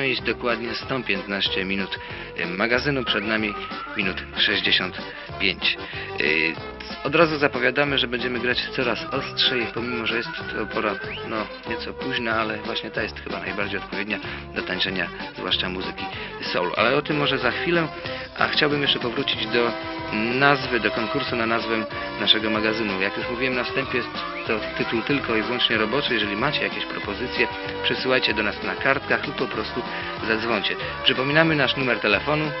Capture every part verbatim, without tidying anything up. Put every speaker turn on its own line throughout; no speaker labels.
część, dokładnie sto piętnaście minut magazynu, przed nami minut sześćdziesiąt pięć. Od razu zapowiadamy, że będziemy grać coraz ostrzej, pomimo że jest to pora no nieco późna, ale właśnie ta jest chyba najbardziej odpowiednia do tańczenia, zwłaszcza muzyki soul. Ale o tym może za chwilę, a chciałbym jeszcze powrócić do nazwy, do konkursu na nazwę naszego magazynu. Jak już mówiłem na wstępie, jest to tytuł tylko i wyłącznie roboczy. Jeżeli macie jakieś propozycje, przesyłajcie do nas na kartkach lub po prostu zadzwońcie. Przypominamy nasz numer telefonu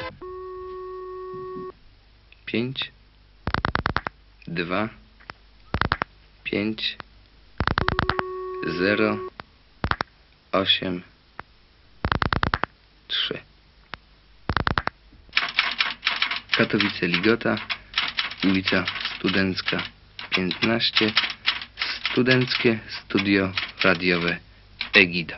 pięć dwa pięć zero osiem trzy. Katowice Ligota, ulica Studencka piętnaście, Studenckie Studio Radiowe Egida.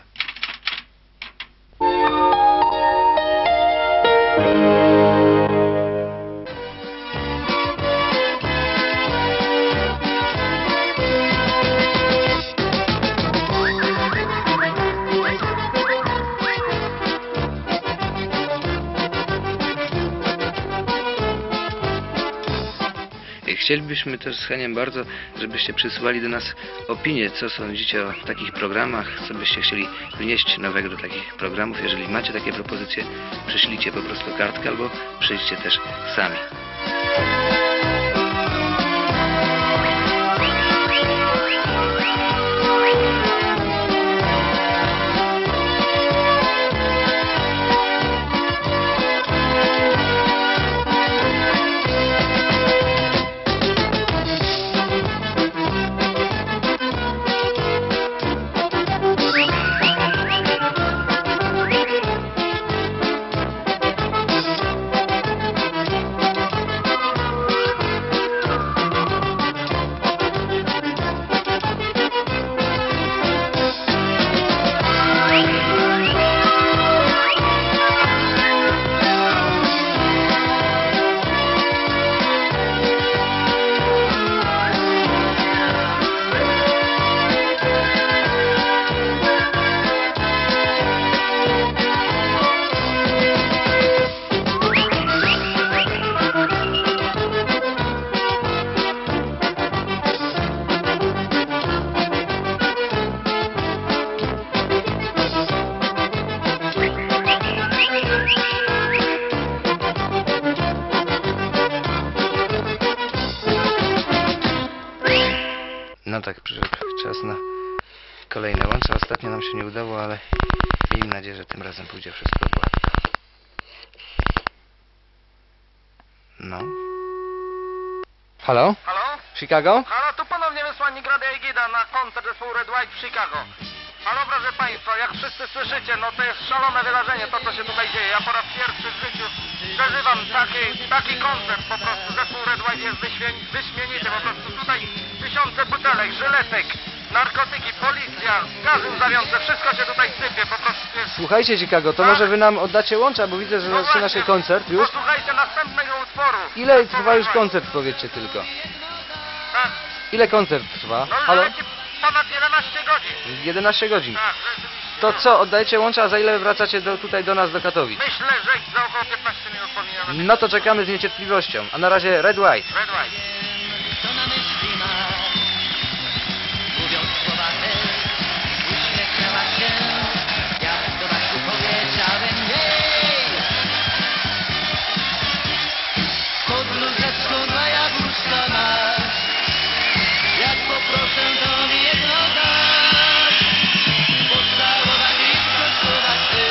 Chcielibyśmy też z chęcią bardzo, żebyście przysyłali do nas opinie, co sądzicie o takich programach, co byście chcieli wnieść nowego do takich programów. Jeżeli macie takie propozycje, przyślijcie po prostu kartkę albo przyjdźcie też sami. No tak, przyszedł czas na kolejne łącze. Ostatnio nam się nie udało, ale miejmy nadzieję, że tym razem pójdzie wszystko gładko. No. Halo?
Halo?
Chicago?
Halo, tu ponownie wysłannik Radia Egida na koncert zespołu Red White w Chicago. Halo, proszę Państwa, jak wszyscy słyszycie, no to jest szalone wydarzenie, to co się tutaj dzieje. Ja po raz pierwszy w życiu przeżywam taki, taki koncert, po prostu zespół Red White jest wyśmieni, wyśmienity, po prostu tutaj tysiące butelek, żyletek, narkotyki, policja, gazy łzawiące, wszystko się tutaj sypie, po prostu jest...
Słuchajcie Chicago, to
tak?
może wy nam oddacie łącza, bo widzę, że
No
zaczyna
właśnie,
się koncert już.
posłuchajcie następnego utworu.
Ile trwa już koncert, powiedzcie tylko.
Tak,
Ile koncert trwa?
no
Halo?
leci ponad jedenaście godzin.
jedenaście godzin.
Tak, rzeczywiście.
To co, oddajecie łącza, a za ile wracacie do, tutaj do nas, do Katowic?
Myślę, że za około piętnaście minut powinien być.
No to czekamy z niecierpliwością. A na razie Red White.
Red White.
Co na myśli masz? Mówiąc słowa te, uśmiechnęła się, jak do dachu powiedziałem jej. Pod bluzeczką dwa jabłuszka masz, jak poproszę to mi jedno dasz. Pocałować i skosztować ty,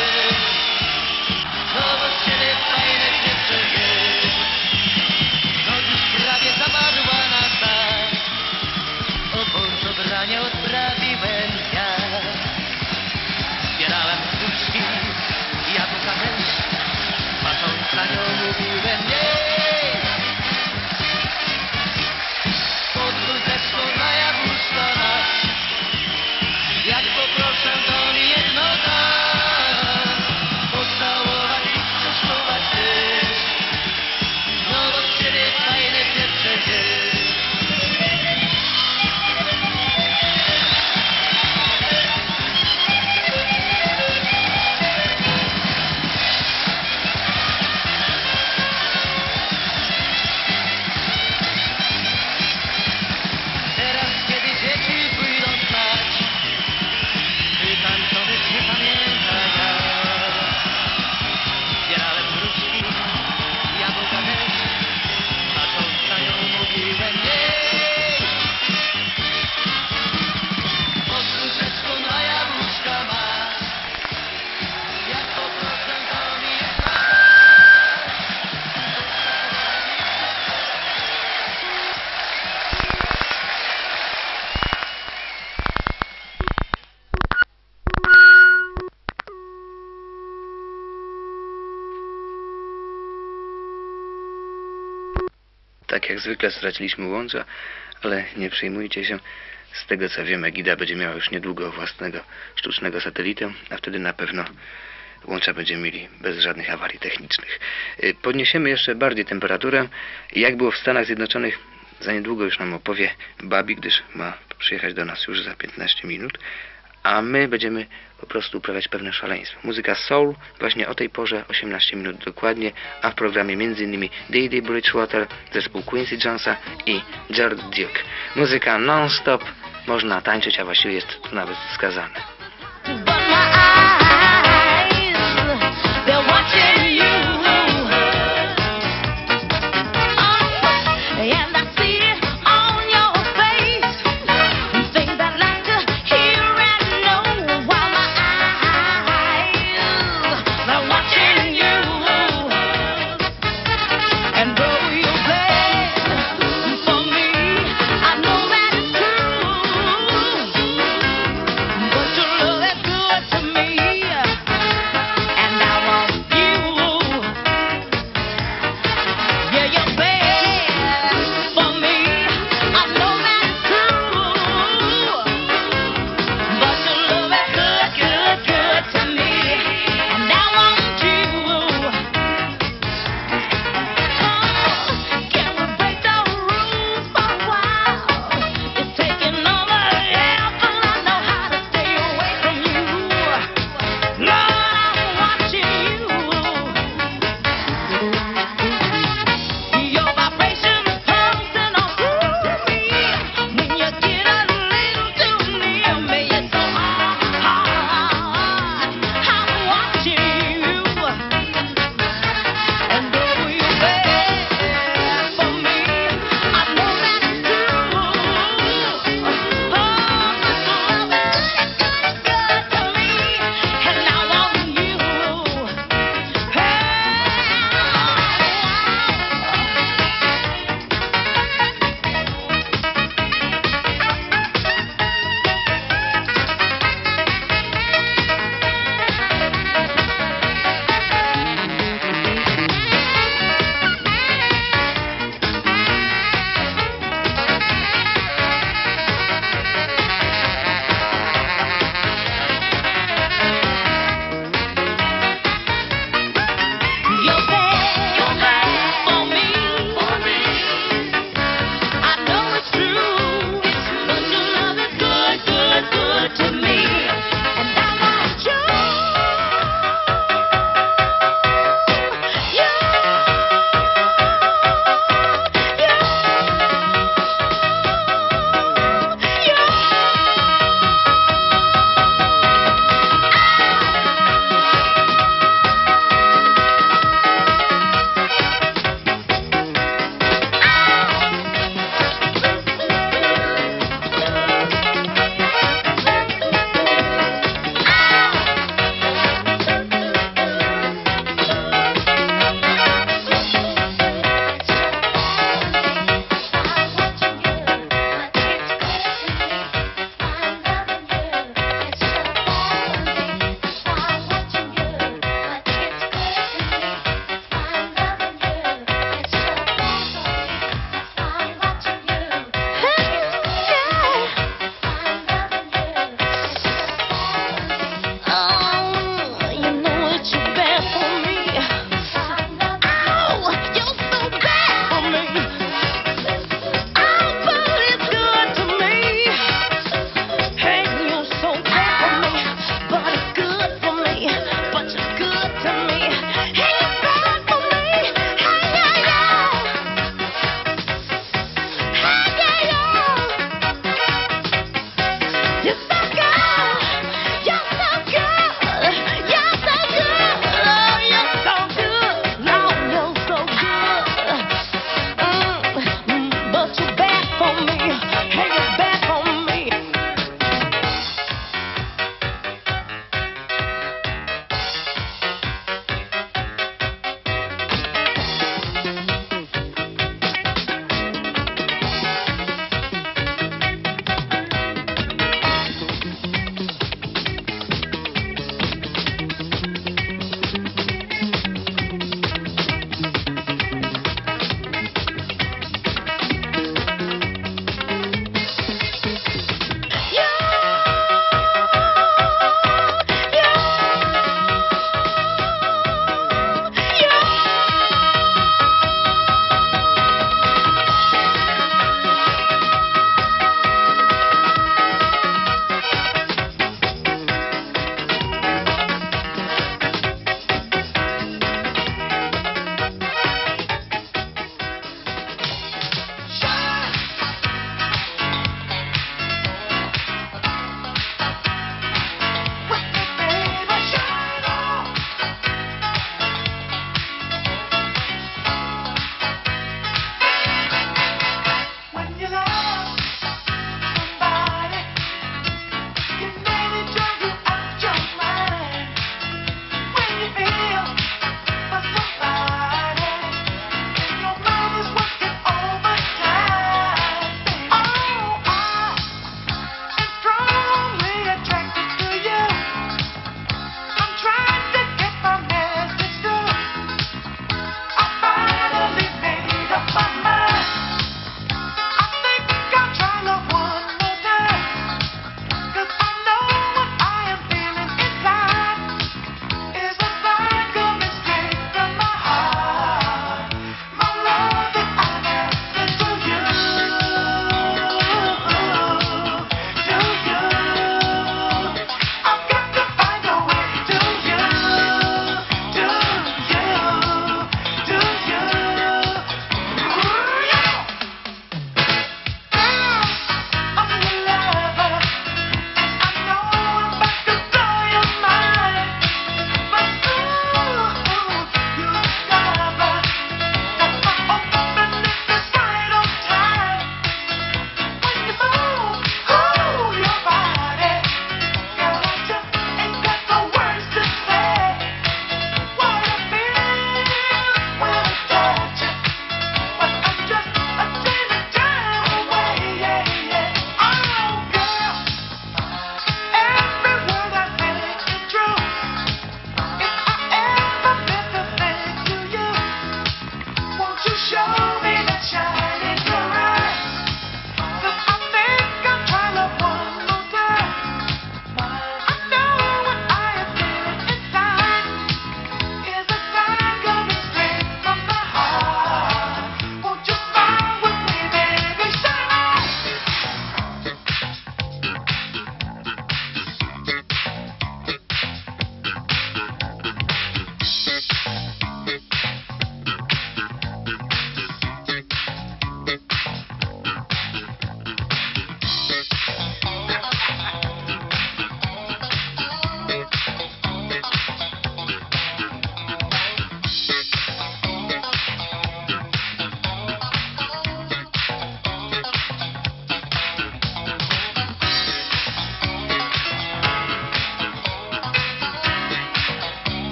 znowu z ciebie fajne dziewczę jest. No dziś
jak zwykle straciliśmy łącza, ale nie przejmujcie się. Z tego co wiem, Egida będzie miała już niedługo własnego sztucznego satelitę, a wtedy na pewno łącza będziemy mieli bez żadnych awarii technicznych. Y, Podniesiemy jeszcze bardziej temperaturę. Jak było w Stanach Zjednoczonych, za niedługo już nam opowie Babi, gdyż ma przyjechać do nas już za piętnaście minut. A my będziemy po prostu uprawiać pewne szaleństwo. Muzyka soul właśnie o tej porze, osiemnaście minut dokładnie, a w programie m.in. Dee Bridgewater, zespół Quincy Jonesa i George Duke. Muzyka non-stop, można tańczyć, a właściwie jest to nawet wskazane.
But my eyes, they're watching you. Oh, and I see it on your face. Things I'd like to hear and know. While my eyes, they're watching you. And though you play for me, I know that it's true. But you're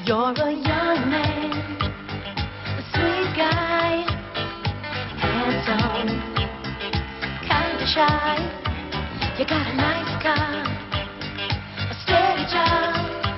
You're a young man, a sweet guy, handsome, kinda shy. You got a nice car, a steady job,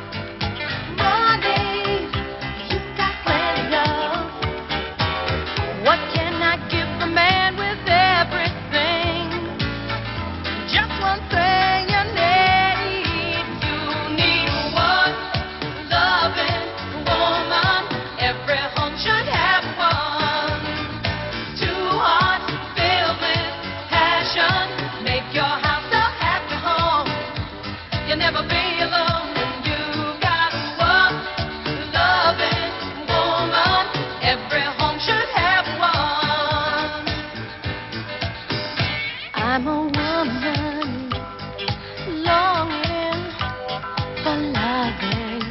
money, you got plenty of. What can I give the man with everything? Just one thing you need. You need one loving woman. Every home should have one. Two hearts filled with passion. Make your house a happy home. You'll never be alone when you got one loving woman. Every home should have one. I'm a woman longing for loving,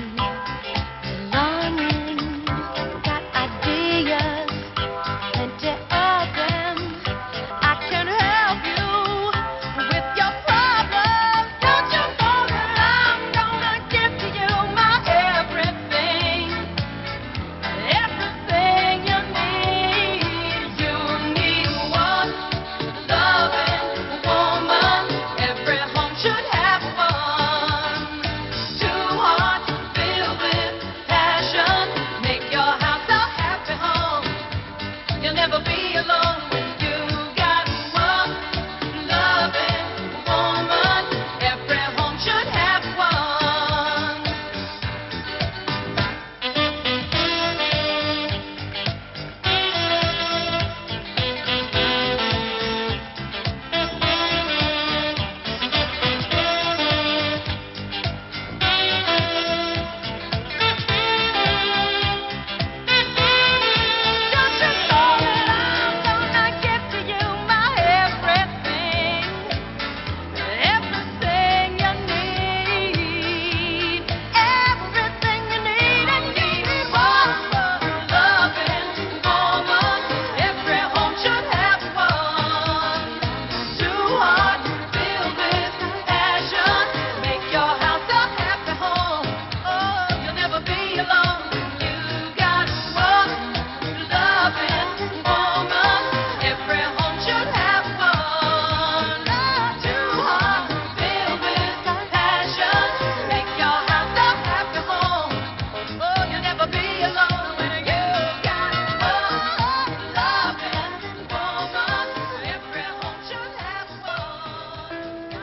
longing, got ideas, plenty of them. I can help you with your problems. Don't you know that I'm gonna give to you my everything, everything you need. You need one loving woman. Every home should have one. Two hearts filled with passion. Make your house a happy home. You'll never be alone when you got one loving woman. Every home should have one. Don't you know that I'm gonna give to you my everything, everything you need, everything you need, and you need one loving woman. Every home should have one. Two hearts filled with passion. Make your house a happy home. Oh, you'll never be alone when you got one loving woman. Every home should have one. Two hearts filled with passion. Make your house a happy home. Oh, you'll never be alone when you got one loving woman. Every home should have one.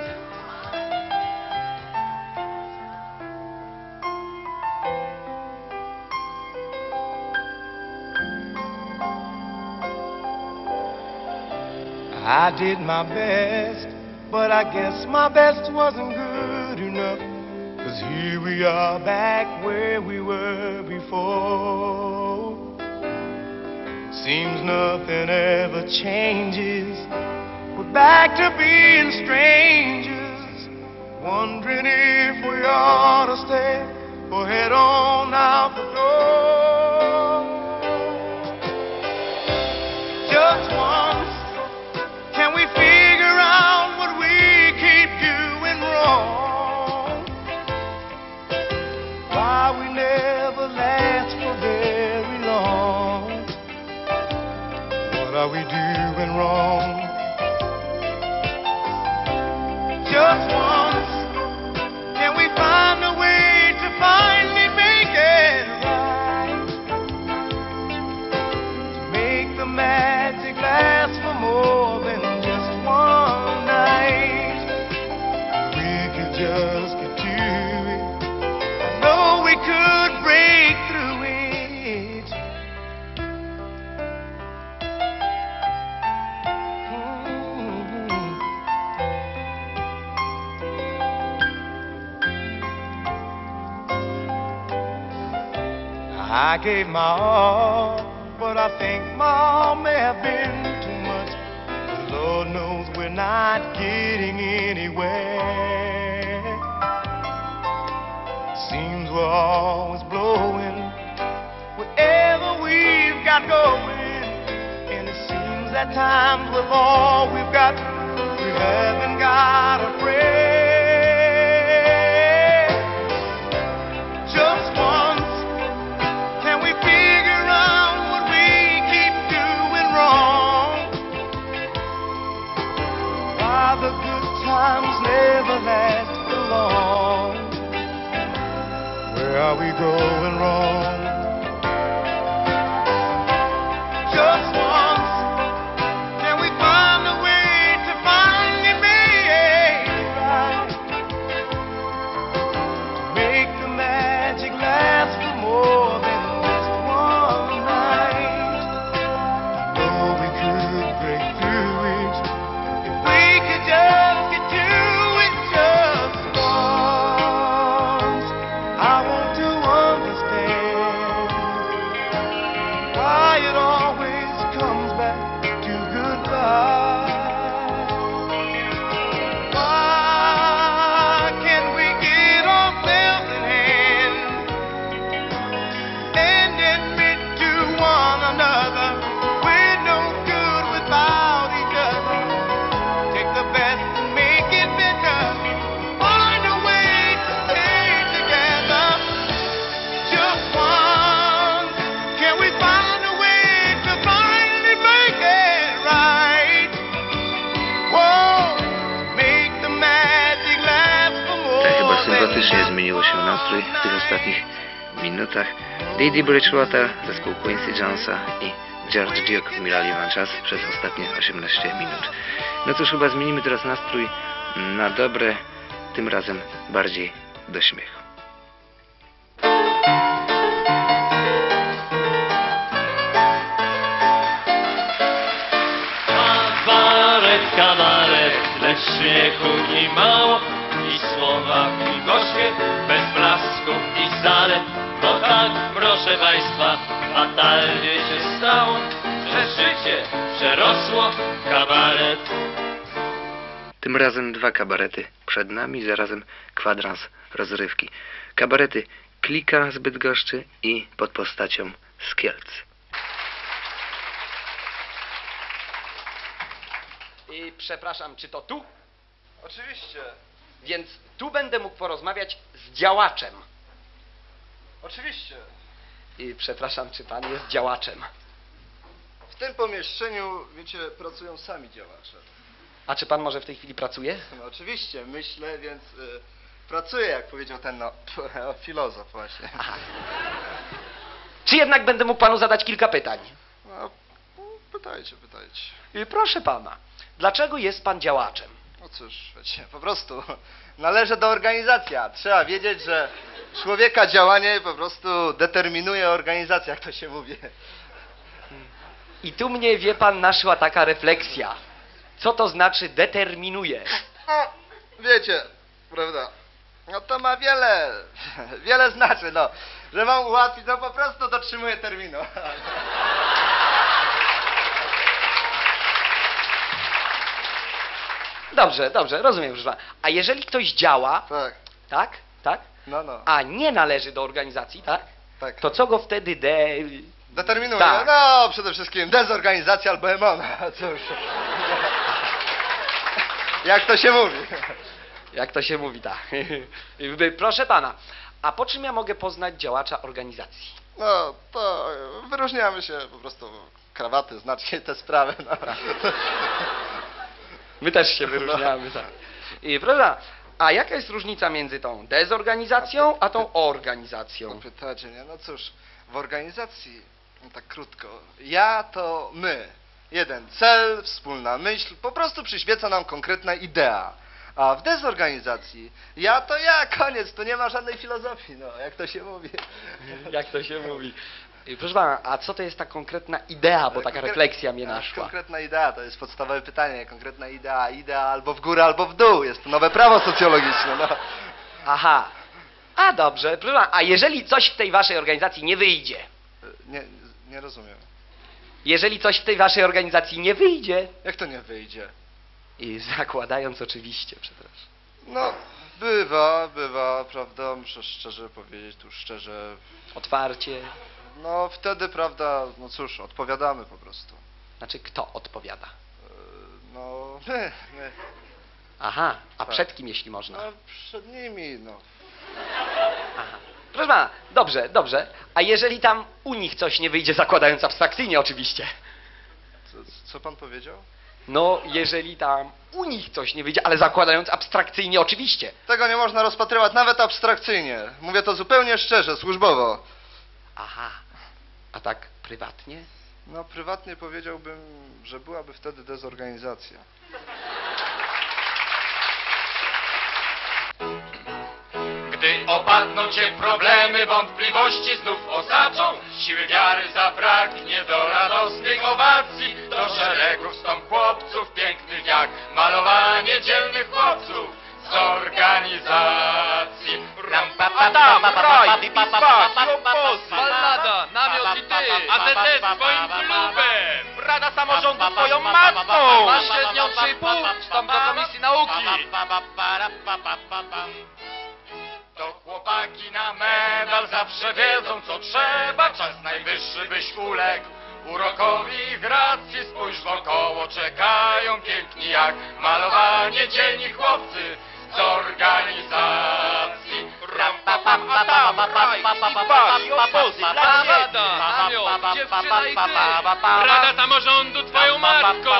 I did my best, but I guess my best wasn't good enough. 'Cause here we are back where we were before. Seems nothing ever changes. We're back to being strangers, wondering if we ought to stay or head on out the door. Just once, can we figure out what we keep doing wrong? Why we never last for very long? What are we doing wrong? Just once, can we find a way to finally make it right? To make the magic last for more than just one night. We could just get to it. I know we could break through it. Mm. I gave my all, but I think my all may have been too much. The Lord knows we're not getting anywhere. Seems we're always blowing whatever we've got going, and it seems at times with all we've got, we haven't got a prayer. Just once, we going wrong? Just once, can we find a way to finally make it right? Make the magic last for more than just one night. Oh, we could break through it if we could just get to it just once. I want to understand why it always comes back to goodbye. Why can't we get ourselves in hand and admit to one another we're no good without each other? Take the best and make it better. Find a way to stay together. Just once, can we find a way to finally make it right? Whoa, make the magic last for more
Tak chyba
than
sympatycznie
just
zmieniło się nastrój w tych ostatnich minutach. Dee Bridgewater, zespół Quincy Jonesa i George Duke milali wam czas przez ostatnie osiemnaście minut. No cóż, chyba zmienimy teraz nastrój na dobre, tym razem bardziej do śmiechu.
Kabaret, kabaret, lecz śmiechu i mało, i słowa i gorzkie, bez blasków i zalet. Bo tak, proszę Państwa, fatalnie się stało, że życie przerosło kabaret.
Tym razem dwa kabarety przed nami, zarazem kwadrans rozrywki. Kabarety Klika z Bydgoszczy i Pod postacią z Kielc.
I przepraszam, czy to tu?
Oczywiście,
Więc tu będę mógł porozmawiać z działaczem.
oczywiście.
I przepraszam, czy pan jest działaczem?
W tym pomieszczeniu, wiecie, pracują sami działacze.
A czy pan może w tej chwili pracuje?
No oczywiście, myślę, więc y, pracuję, jak powiedział ten, no, filozof właśnie.
Aha. Czy jednak będę mógł panu zadać kilka pytań?
No, pytajcie, pytajcie.
I proszę pana, dlaczego jest pan działaczem?
No cóż, wiecie, po prostu należę do organizacji, a trzeba wiedzieć, że człowieka działanie po prostu determinuje organizacja, jak to się mówi.
I tu mnie, wie pan, naszła taka refleksja. Co to znaczy determinuje?
No, wiecie, prawda, no to ma wiele, wiele znaczy, no, że mam ułatwić, no po prostu dotrzymuję terminu.
Dobrze, dobrze, rozumiem, proszę pana. A jeżeli ktoś działa,
Tak,
tak, tak,
no, no,
a nie należy do organizacji, tak,
tak.
to co go wtedy de...
Determinuje,
Tak.
no przede wszystkim dezorganizacja albo emona, cóż. Jak to się mówi.
Jak to się mówi, tak. Proszę pana, a po czym ja mogę poznać działacza organizacji?
No, to wyróżniamy się po prostu krawaty, znacznie te sprawy, no.
My też się wyróżniamy, tak. I proszę pana, a jaka jest różnica między tą dezorganizacją, a tą organizacją?
Pytacie, nie? No cóż, w organizacji, no tak krótko, ja to my. Jeden cel, wspólna myśl, po prostu przyświeca nam konkretna idea. A w dezorganizacji, ja to ja, koniec, tu nie ma żadnej filozofii, no, jak to się mówi.
Jak to się mówi? I proszę pana, a co to jest ta konkretna idea, bo taka
Konkre-
refleksja mnie
a,
naszła.
Konkretna idea, to jest podstawowe pytanie, konkretna idea, idea albo w górę, albo w dół, jest to nowe prawo socjologiczne, no.
Aha, a dobrze, proszę pana, a jeżeli coś w tej waszej organizacji nie wyjdzie?
Nie, nie rozumiem.
Jeżeli coś w tej waszej organizacji nie wyjdzie?
Jak to nie wyjdzie?
I zakładając oczywiście, przepraszam.
No, bywa, bywa, prawda, muszę szczerze powiedzieć, tu szczerze,
Otwarcie,
no wtedy, prawda, no cóż, odpowiadamy po prostu.
znaczy kto odpowiada?
E, No, my, my,
Aha, a
Tak.
przed kim, jeśli można?
no przed nimi, no.
Aha. Proszę pana, dobrze, dobrze. A jeżeli tam u nich coś nie wyjdzie, zakładając abstrakcyjnie oczywiście?
Co, co pan powiedział?
No, jeżeli tam u nich coś nie wyjdzie, ale zakładając abstrakcyjnie oczywiście.
Tego nie można rozpatrywać nawet abstrakcyjnie. Mówię to zupełnie szczerze, służbowo.
Aha, a tak prywatnie?
No, prywatnie powiedziałbym, że byłaby wtedy dezorganizacja.
Gdy opadną cię problemy, wątpliwości znów osaczą, siły wiary zabraknie do radosnych owacji, do szeregu wstąp chłopców pięknych jak malowanie dzielnych chłopców z organizacji. Ram, pa, pa,
Adam,
pa, pa,
Raj,
pa,
Bibi
pa, pa,
Bach,
pa, pa, pa,
Obozy,
pa,
Ballada,
pa,
Namiot i
pa,
ty,
pa,
A Z
pa,
S
pa,
twoim
pa, pa,
klubem,
pa,
Rada Samorządu
pa, pa,
twoją
pa, pa, pa,
matką,
pa,
masz
pa,
średnią
pa, pa,
trzy i pół,
pa,
wstąp do
pa,
Komisji
pa,
Nauki.
pa, pa, pa, ra, pa, pa, pa, pam. To chłopaki na medal zawsze wiedzą co trzeba, czas najwyższy byś uległ urokowi i gracji. Spójrz wokoło, czekają piękni jak malowanie dzielni chłopcy z organizacji. Ram, pa, pa, pa, pa, pa, pa, pa, pa, pa, pa,
i Obozy,
pa, pa,
Ballada,
pa, pa,
Namiot,
pa, pa,
Dziewczyna
pa,
i
pa,
ty,
pa, pa, pa,
Rada Samorządu twoją matką,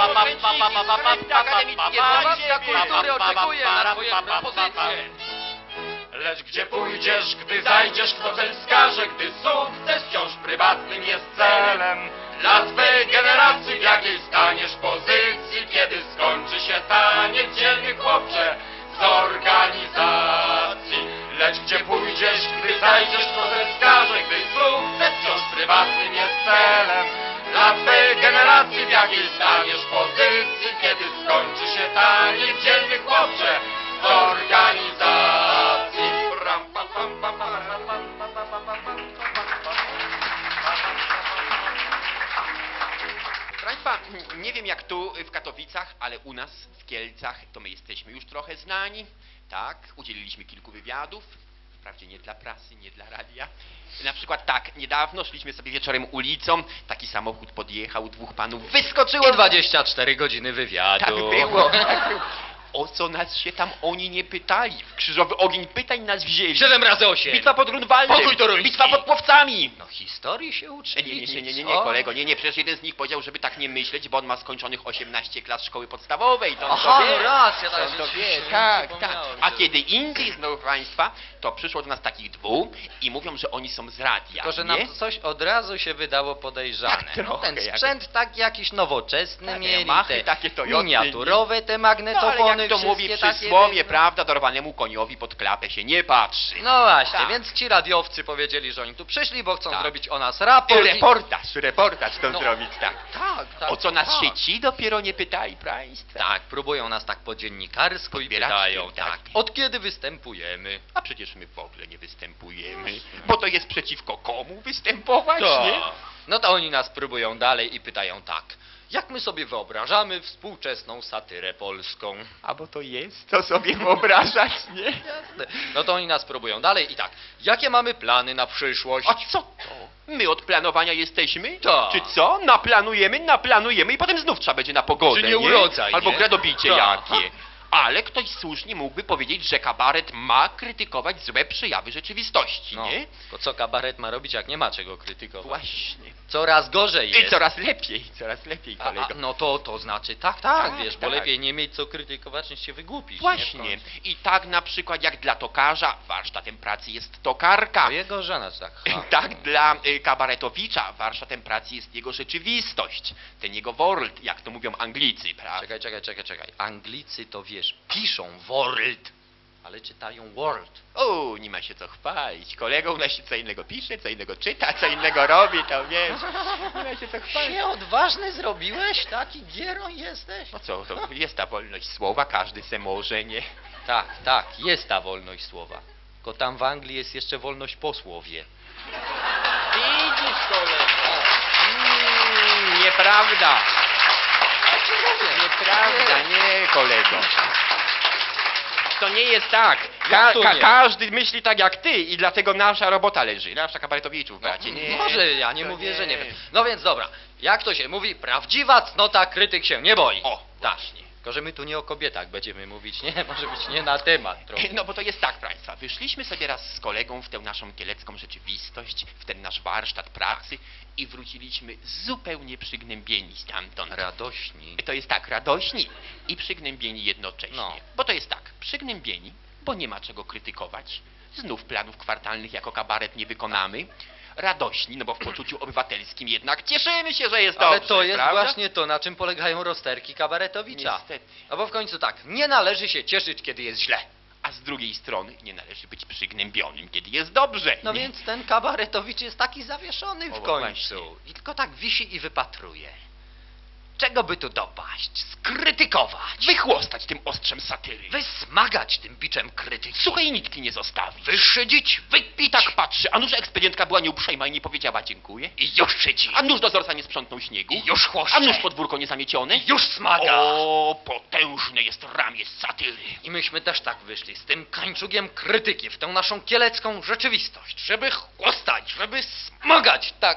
kultury oczekuje na twoje propozycje.
Lecz gdzie pójdziesz, gdy zajdziesz, kto cel wskaże, gdy sukces wciąż prywatnym jest celem dla twej generacji, w jakiej staniesz pozycji, kiedy skończy się taniec dzielny chłopcze z organizacji. Lecz gdzie pójdziesz, gdy zajdziesz, kto cel wskaże, gdy sukces wciąż prywatnym jest celem dla twej generacji, w jakiej staniesz pozycji, kiedy skończy się taniec dzielny chłopcze z organizacji. Ram, pa, pam, pam, pam, ram, pam, pam, pam, pam, pam, pam, pam.
Proszę Państwa, nie wiem jak tu w Katowicach, ale u nas w Kielcach to my jesteśmy już trochę znani. Tak, udzieliliśmy kilku wywiadów, wprawdzie nie dla prasy, nie dla radia. Na przykład tak, niedawno szliśmy sobie wieczorem ulicą, taki samochód podjechał, dwóch panów wyskoczyło.
I dwadzieścia cztery godziny wywiadu.
Tak było, tak było. O co nas się tam oni nie pytali? W krzyżowy ogień pytań nas wzięli.
Siedem razy osiem.
Bitwa pod Grunwaldem,
Pokój toruński.
bitwa pod Płowcami.
No historii się uczy.
Nie, nie, nie, nie, nie, nie, kolego, nie, nie, przecież jeden z nich powiedział, żeby tak nie myśleć, bo on ma skończonych osiemnaście klas szkoły podstawowej, to on
Aha,
to wie.
no racja,
to
tak,
on to
się-
wie,
się
tak, tak.
przypomniałem,
A
że-
kiedy indziej, znowu Państwa, to przyszło do nas takich dwóch i mówią, że oni są z radia,
Tylko, że
nie?
nam coś od razu się wydało podejrzane.
Tak, trochę
Ten
jak-
sprzęt tak jakiś nowoczesny
Takie
mieli,
Yamahy,
te
takie Toyoty,
miniaturowe, te
No
magnetofony,
ale jak to mówi
wszystkie takie,
przysłowie,
wiesz, no.
prawda, dorwanemu koniowi pod klapę się nie patrzy.
No właśnie,
Tak.
więc ci radiowcy powiedzieli, że oni tu przyszli, bo chcą
Tak.
zrobić o nas
I
raport. i-
reportaż, reportaż chcą
No.
zrobić, tak.
Tak, tak.
O co nas
tak.
się ci dopiero nie pytali, Państwa?
Tak, próbują nas tak po dziennikarsko i
Podbieraczkiem,
pytają,
tak.
tak, od kiedy występujemy?
A przecież my w ogóle nie występujemy, bo to jest przeciwko komu występować, nie?
No to oni nas próbują dalej i pytają tak, jak my sobie wyobrażamy współczesną satyrę polską?
A bo to jest, to sobie wyobrażać, nie?
Jasne. No to oni nas próbują dalej i tak, jakie mamy plany na przyszłość?
A co to? My od planowania jesteśmy?
Tak.
Czy co? Naplanujemy, naplanujemy i potem znów trzeba będzie na pogodę,
Czy nie urodzaj,
Albo
nie?
gradobicie
Tak.
jakie. Ale ktoś słusznie mógłby powiedzieć, że kabaret ma krytykować złe przejawy rzeczywistości,
No,
nie?
to co kabaret ma robić, jak nie ma czego krytykować?
Właśnie.
Coraz gorzej
I
jest.
coraz lepiej, coraz lepiej,
A,
kolego.
a, no to, to znaczy tak, tak,
Tak,
wiesz, bo
tak.
lepiej nie mieć co krytykować, niż się wygłupić.
Właśnie.
Nie?
I tak na przykład jak dla tokarza warsztatem pracy jest tokarka.
To jego żona tak. ha.
Tak dla y, kabaretowicza warsztatem pracy jest jego rzeczywistość. Ten jego world, jak to mówią Anglicy, prawda?
Czekaj, czekaj, czekaj, czekaj. Anglicy to wiesz, piszą world, ale czytają world.
O, nie ma się co chwalić. Kolego u nas się co innego pisze, co innego czyta, co innego robi, to wiesz. Nie ma się co chwalić.
Się odważny zrobiłeś? Taki gieroń jesteś?
No co, to jest ta wolność słowa, każdy se może, nie?
Tak, tak, jest ta wolność słowa. Tylko tam w Anglii jest jeszcze wolność po słowie.
Widzisz, kolego. Mm, nieprawda. Nieprawda, nie, kolego. To nie jest tak. Ka
Jak to
ka
nie?
każdy myśli tak jak ty i dlatego nasza robota leży. Nasza kabaretowiczów, bracie. Nie,
Może, ja nie
to
mówię, że nie wiem. No więc dobra, jak to się mówi, prawdziwa cnota krytyk się nie boi.
O,
tak.
właśnie.
Tylko, że my tu nie o kobietach będziemy mówić, nie? Może być nie na temat trochę.
No bo to jest tak, proszę Państwa, wyszliśmy sobie raz z kolegą w tę naszą kielecką rzeczywistość, w ten nasz warsztat pracy i wróciliśmy zupełnie przygnębieni stamtąd.
Radośni.
To jest tak, radośni i przygnębieni jednocześnie.
No.
Bo to jest tak, przygnębieni, bo nie ma czego krytykować, znów planów kwartalnych jako kabaret nie wykonamy. Radośni, no bo w poczuciu obywatelskim jednak cieszymy się, że jest
Ale
dobrze,
to jest
prawda?
właśnie to, na czym polegają rozterki kabaretowicza.
Niestety.
No bo w końcu tak, nie należy się cieszyć, kiedy jest źle.
A z drugiej strony nie należy być przygnębionym, kiedy jest dobrze.
No
nie?
więc ten kabaretowicz jest taki zawieszony w
O,
końcu.
właśnie.
I tylko tak wisi i wypatruje. Czego by tu dopaść? Skrytykować.
Wychłostać tym ostrzem satyry.
Wysmagać tym biczem krytyki.
Suchej nitki nie zostawić.
Wyszydzić,
I
wypić.
tak patrzy, a nuż ekspedientka była nieuprzejma i nie powiedziała dziękuję.
I już szydzi.
A nuż dozorca nie sprzątnął śniegu.
I już chłoszcze.
A nuż podwórko nie zamiecione.
I już smaga.
O, potężne jest ramię satyry.
I myśmy też tak wyszli z tym kańczugiem krytyki w tę naszą kielecką rzeczywistość, żeby chłostać, żeby smagać, tak.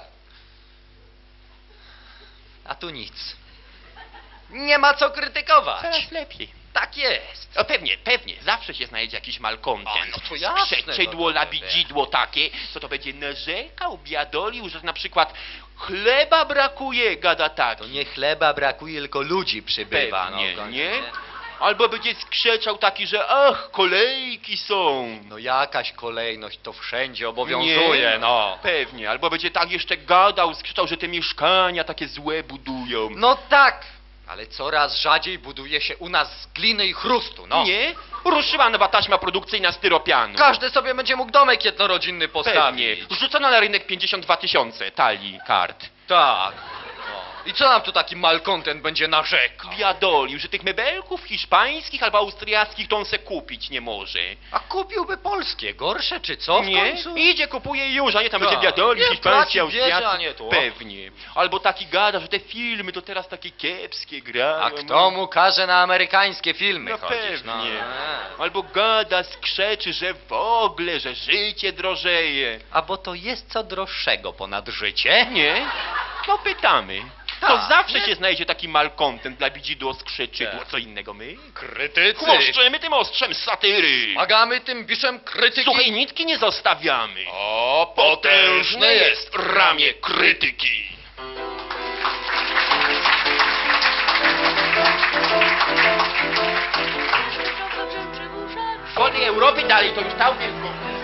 A tu nic. Nie ma co krytykować.
Coraz lepiej.
Tak jest.
O, pewnie, pewnie, zawsze się znajdzie jakiś malkontent.
A, no to jasne,
Skrzeczydło,
no to
labidzidło takie, co to będzie narzekał, biadolił, że na przykład chleba brakuje, gada tak.
To nie chleba brakuje, tylko ludzi przybywa.
Pewnie,
no, w końcu,
nie? Albo będzie skrzeczał taki, że ach, kolejki są.
No jakaś kolejność to wszędzie obowiązuje,
Nie?
no.
Pewnie, albo będzie tak jeszcze gadał, skrzyczał, że te mieszkania takie złe budują.
No tak, ale coraz rzadziej buduje się u nas z gliny i chrustu, no.
Nie? Ruszyła nowa taśma produkcyjna styropianu.
Każdy sobie będzie mógł domek jednorodzinny
Pewnie.
postawić.
Rzucono na rynek pięćdziesiąt dwa tysiące talii kart.
Tak. No. I co nam tu taki malkontent będzie narzekał?
Biadolił, że tych mebelków hiszpańskich albo austriackich to on se kupić nie może.
A kupiłby polskie, gorsze czy co w
Nie?
końcu?
Idzie, kupuje i już, a nie tam
Tak.
będzie biadolił,
Nie,
hiszpański,
traci wiedzie,
austriacki.
a nie to.
Pewnie. Albo taki gada, że te filmy to teraz takie kiepskie grają.
A kto mu każe na amerykańskie filmy
No
chodzić?
pewnie.
No.
Albo gada, skrzeczy, że w ogóle, że życie drożeje.
A bo to jest co droższego ponad życie?
Nie? No pytamy. To
Tak,
zawsze
nie?
się znajdzie taki malkontent dla widzidło, skrzeczydło.
Tak.
Co innego my?
Krytycy!
Chłoszczemy tym ostrzem satyry.
Smagamy tym biszem krytyki!
Suchej nitki nie zostawiamy.
O,
Potężne jest ramię krytyki. Wschodniej Europy dalej to już całkiem zgodne.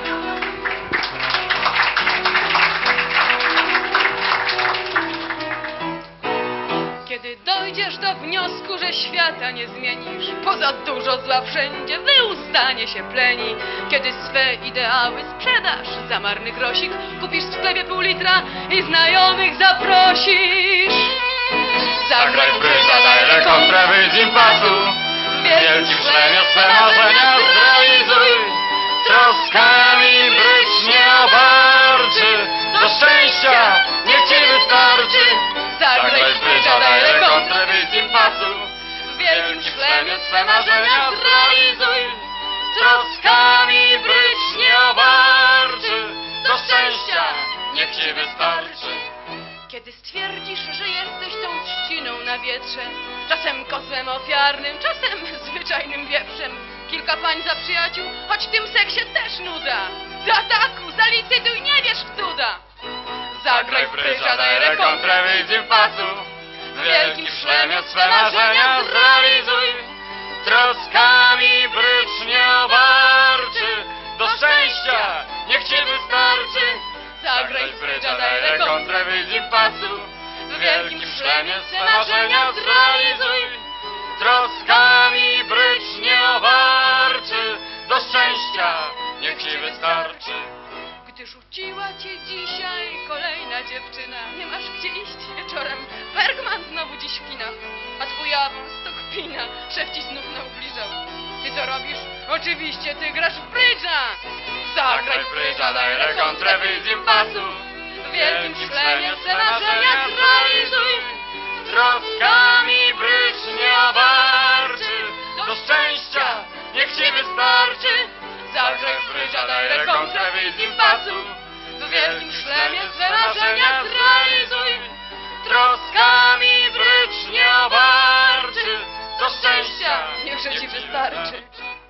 Kiedy dojdziesz do wniosku, że świata nie zmienisz, poza dużo zła wszędzie, wyuzdanie się pleni. Kiedy swe ideały sprzedasz za marny grosik, kupisz w sklepie pół litra i znajomych zaprosisz. Zagraj w bryża, daj rekontrę, wyjdź impasu, w wielkim szlemie swe marzenia zrealizuj. Troskami brycz nie obarczy, do szczęścia niech ci wystarczy. Zagraj w bryża, daj rekontrę, wyjdź impasu, w wielkim szlemie swe marzenia zrealizuj. Troskami brycz nie obarczy, do szczęścia niech ci wystarczy. Kiedy stwierdzisz, że jesteś tą trzciną na wietrze, czasem kozłem ofiarnym, czasem zwyczajnym wieprzem, kilka pań za przyjaciół, choć w tym seksie też nuda. Zaatakuj, zalicytuj, nie wierz w cuda. Zagraj w brydża, daj rekontrę, wyjdź impasu, w wielkim szlemie swe marzenia zrealizuj. Troskami brycz nie obarczy, do szczęścia niech ci wystarczy. Zagraj w brydża, daj rekontrę, wyjdź impasu, w wielkim szlemie swe marzenia zrealizuj. Troskami brycz nie obarczy, do szczęścia niech ci wystarczy. Gdy rzuciła cię dzisiaj kolejna dziewczyna, nie masz gdzie iść wieczorem, Bergman znowu dziś w kinach, a twój awans to kpina, szef ci znów naubliżał. Ty co robisz? Oczywiście ty grasz w brydża! Zagraj w brydża, daj rekontrę, wyjdź impasu, w wielkim szlemie swe marzenia zrealizuj. Troskami brycz nie obarczy, do szczęścia niech ci wystarczy. Zagraj w brydża, daj rekontrę, wyjdź impasu, w wielkim szlemie swe marzenia zrealizuj. Troskami brycz nie obarczy, Do szczęścia! Niechże ci wystarczy.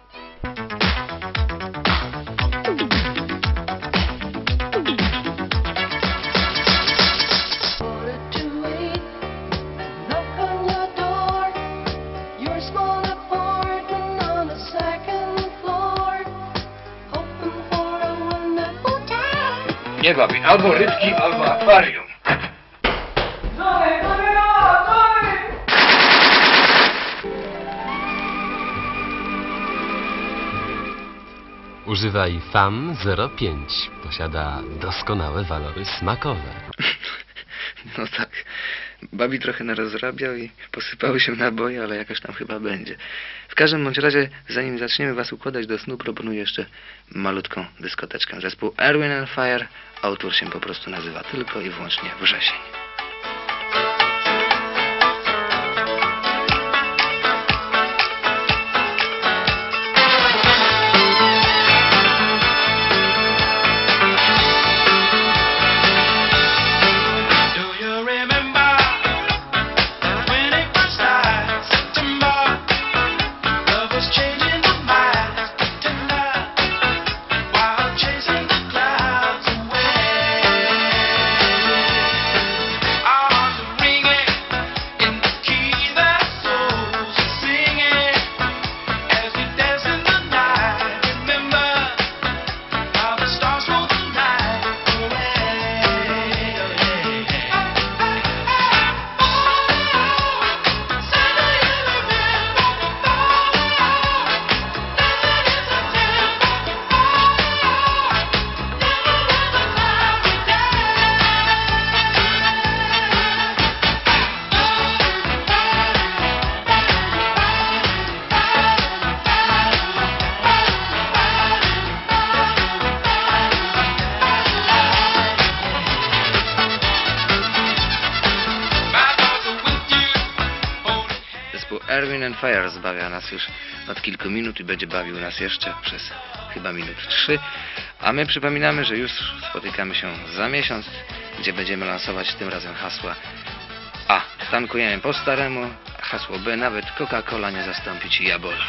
Quarter to eight, knock on your door. Your small apartment on the second floor. Hoping for a wonderful time.
Nie bawi, albo rybki, albo akwarium.
Używaj F A M zero pięć. Posiada doskonałe walory smakowe.
No tak. Babi trochę narozrabiał i posypały się naboje, ale jakaś tam chyba będzie. W każdym bądź razie, zanim zaczniemy was układać do snu, proponuję jeszcze malutką dyskoteczkę. Zespół Erwin and Fire, autor się po prostu nazywa tylko i wyłącznie Wrzesień. Erwin and Fire zbawia nas już od kilku minut i będzie bawił nas jeszcze przez chyba minut trzy. A my przypominamy, że już spotykamy się za miesiąc, gdzie będziemy lansować tym razem hasła A. Tankujemy po staremu, a hasło B. Nawet Coca-Cola nie zastąpi ci Jabola.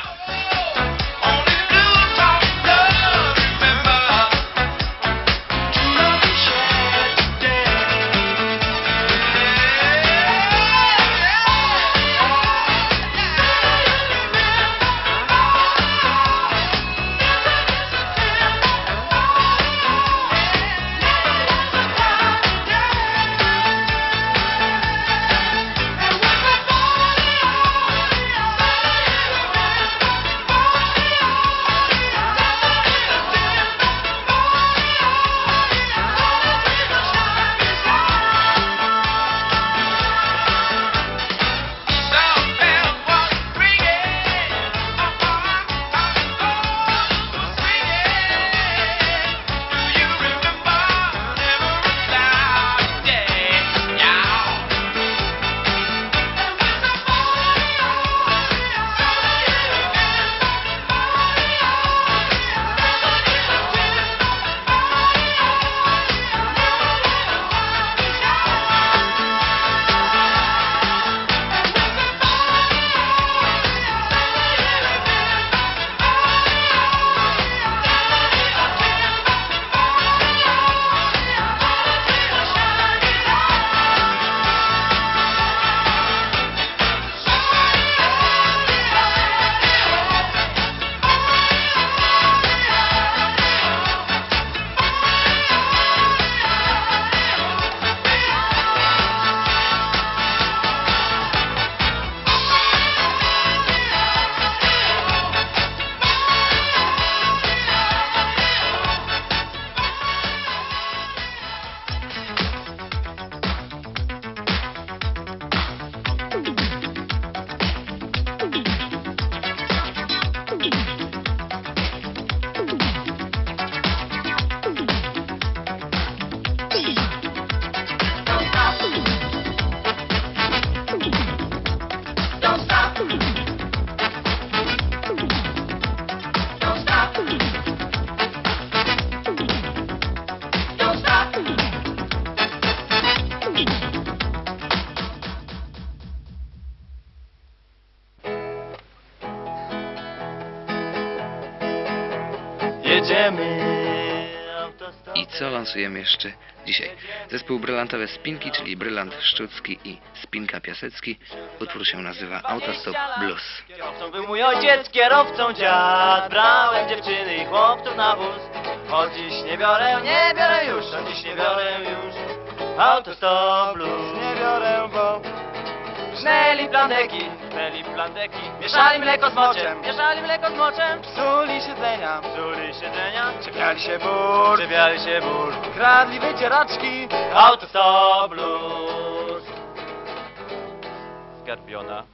jedziemy.
I co lansujemy jeszcze dzisiaj? Zespół Brylantowe Spinki, czyli Brylant Szczucki i Spinka Piasecki. Utwór się nazywa Autostop Blues.
Kierowcą był mój ojciec, kierowcą dziad. Brałem dziewczyny i chłopców na wóz. Od dziś nie biorę, nie biorę już, od dziś nie biorę już. Autostop blues.
Nie biorę, bo
Szneli plandeki, szneli plandeki. Mieszali mleko z moczem, mieszali mleko z moczem.
psuli siedzenia,
Psuli siedzenia,
czepiali się bur,
przebiali się ból.
kradli wycieraczki.
Autostop blues. Zgarbiona,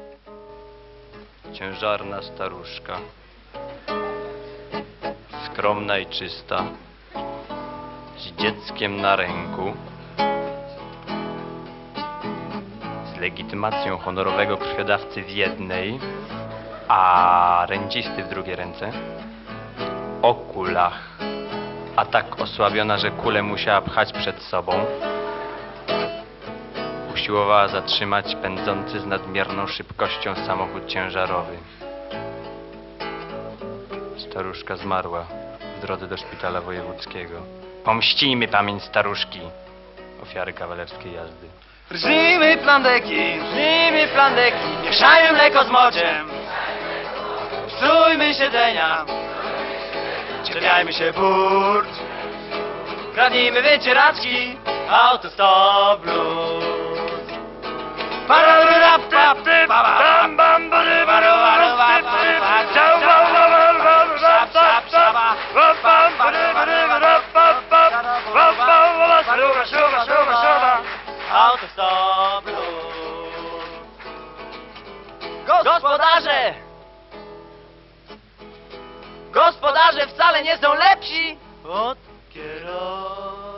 ciężarna staruszka, skromna i czysta, z dzieckiem na ręku, z legitymacją honorowego krwiodawcy w jednej, a rencisty w drugiej ręce, o kulach, a tak osłabiona, że kulę musiała pchać przed sobą. Usiłowała zatrzymać pędzący z nadmierną szybkością samochód ciężarowy. Staruszka zmarła w drodze do szpitala wojewódzkiego. Pomścijmy pamięć staruszki, ofiary kawalerskiej jazdy.
Rżymy plandeki,
Rzyjmy plandeki, mieszajmy mleko z moczem. Psujmy siedzenia, czepiajmy się burt. Kradnijmy wycieraczki, autostop blues. Autostop blues. Gospodarze! Gospodarze wcale nie są lepsi od kierowców.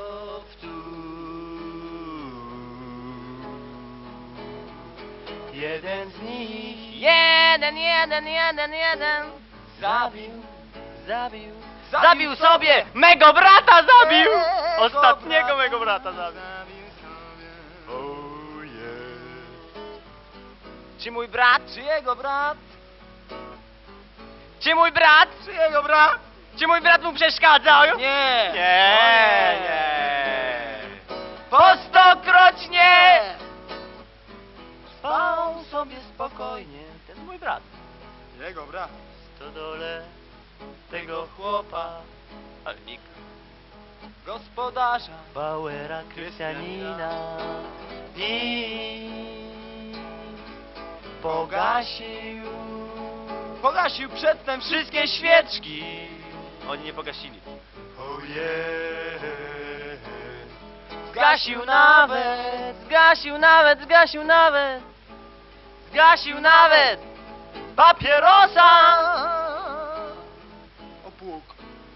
Jeden z nich, jeden, jeden, jeden, jeden zabił, zabił, zabił sobie mego brata zabił! Ostatniego mego brata zabił. Czy mój brat, czy jego brat? Czy mój brat, czy jego brat? Czy mój brat mu przeszkadzał? Nie, nie, nie. Po stokroć nie! Spał sobie spokojnie ten mój brat.
jego brat.
W stodole tego chłopa, Alwika,
Gospodarza,
Bauera, Krystianina i pogasił,
pogasił przedtem
wszystkie świeczki. Oni nie pogasili.
Ojej.
Zgasił nawet, zgasił nawet, zgasił nawet, zgasił nawet papierosa.
Opłuk.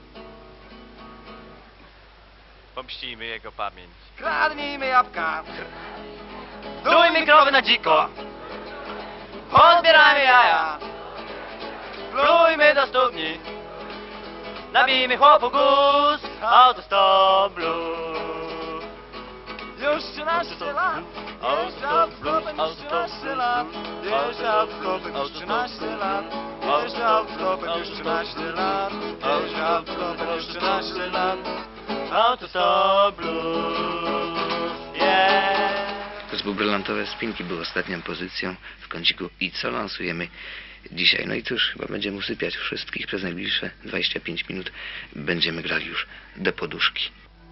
Pomścijmy jego pamięć.
Kradnijmy jabłka.
Dujmy krowy na dziko. Pozbierajmy jaja. Plujmy do studni. Nabijmy chłopu guz. Autostop blues.
Już trzynaście lat. Jeżdżę autostopem już trzynaście lat. Jeżdżę autostopem już trzynaście lat. Jeżdżę autostopem już trzynaście lat. Jeżdżę autostopem już trzynaście lat.
Autostop blues. Yeah.
Zespół Brylantowe Spinki był ostatnią pozycją w kąciku i co lansujemy dzisiaj. No i cóż, chyba będziemy usypiać wszystkich przez najbliższe dwadzieścia pięć minut. Będziemy grali już do poduszki.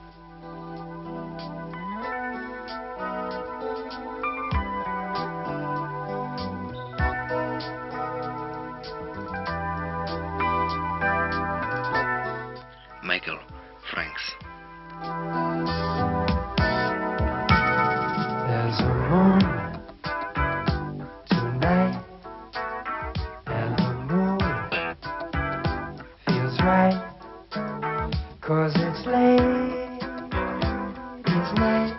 Michael Franks.
There's a moon tonight, and the moon feels right, 'cause it's late, it's night,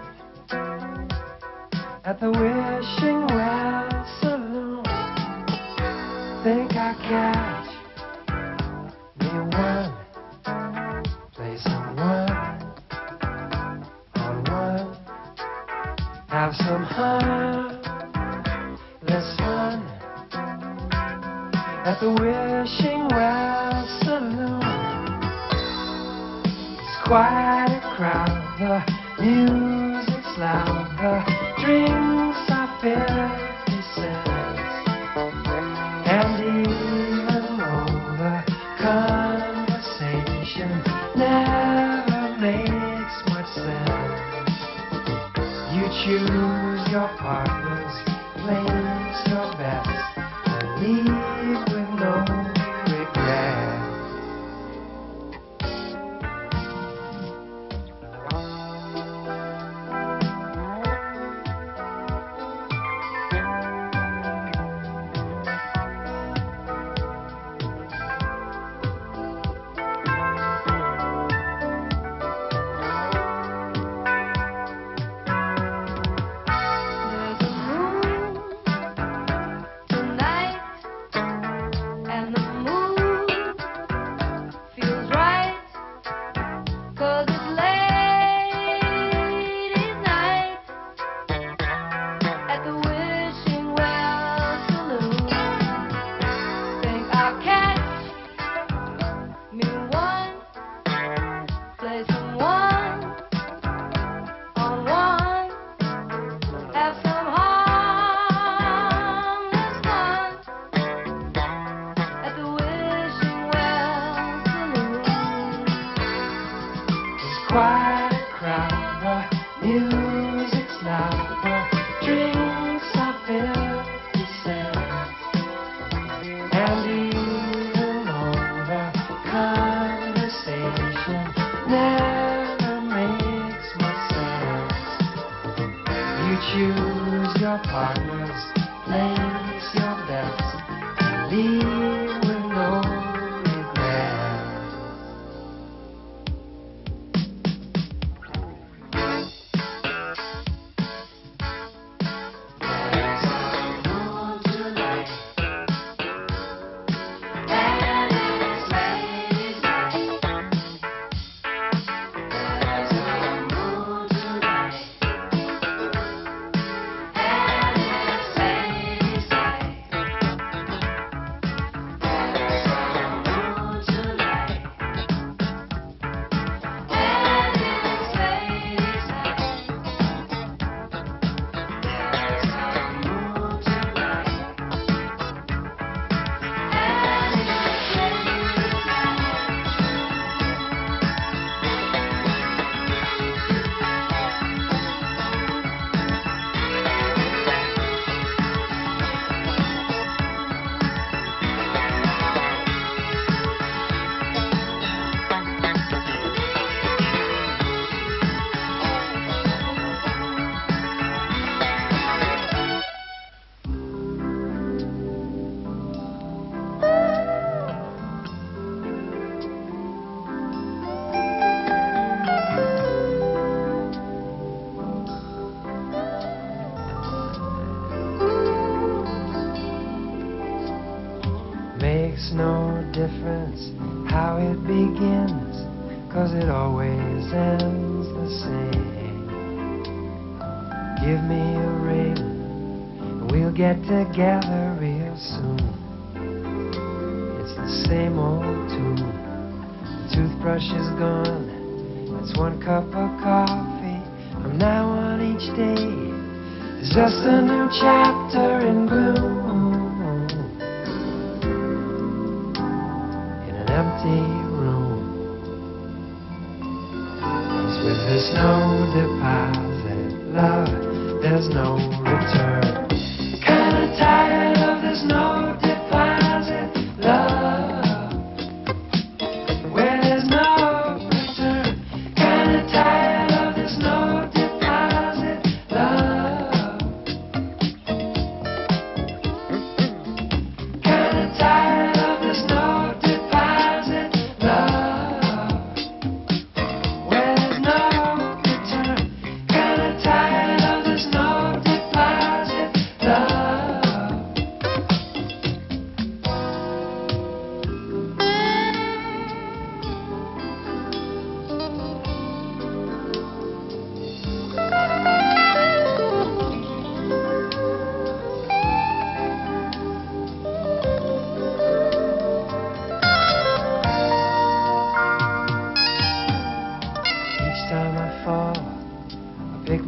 at the Wishing Well Saloon. Think I catch me one, play some one on one. Have some heartless fun at the Wishing Well Saloon. quite a crowd. The music's loud. The drinks are fifty cents. And even though the conversation never makes much sense, you choose your partners, place your bets, and leave with no regret.
There's a moon tonight, and the moon feels right, 'cause it's ladies' night at the Wishing Well Saloon. Think I'll catch me one, play some one on one, have some harmless fun at the Wishing Well Saloon.
There's quite a crowd. The music's loud. The drinks are fifty cents. And even though the conversation never makes much sense, you choose your partners, place your bets, and leave with no regret. There's a moon tonight, and it's ladies' night. There's a moon tonight, and it's ladies' night. There's a moon tonight, and it's ladies' night. There's a moon tonight, makes no difference how it begins, 'cause it always ends the same. Give me a ring, and we'll get together real soon. It's the same old tune. The toothbrush is gone, it's one cup of coffee from now on each day. It's just a new chapter in gloom. Empty room. 'Cause with this no deposit love, there's no return. Kinda tired of this no deposit love, where there's no return. Kinda tired of this no deposit love. Kinda tired of this no deposit love, where there's no return. Kinda tired of this no deposit